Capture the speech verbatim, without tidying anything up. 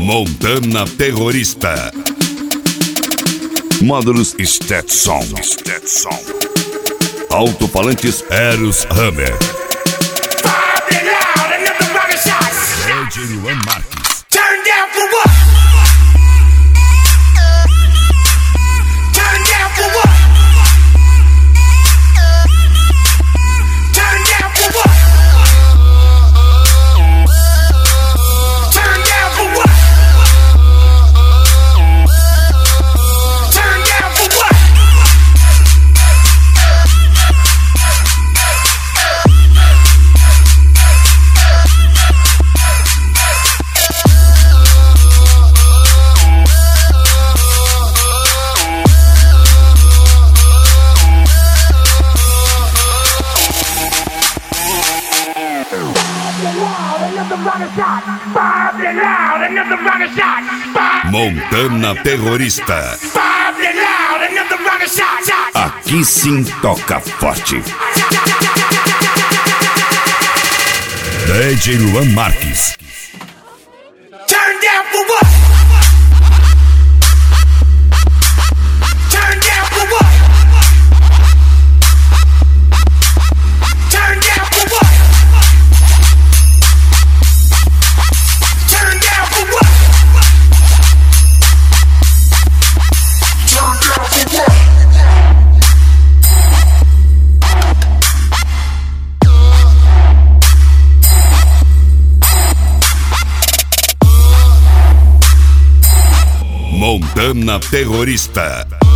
Montana Terrorista. Módulos Stetson. Stetson. Alto-falantes Eros Hammer. D J Luan Marques. Turn down for what? Turn down for what? Turn down for what? Turn down for what? Turn down for what? Montana Terrorista. Aqui sim toca forte. D J Luan Marques. Turn down for what? Turn down for what? Turn down for what? Turn down for what? Turn down for what? Montana Terrorista.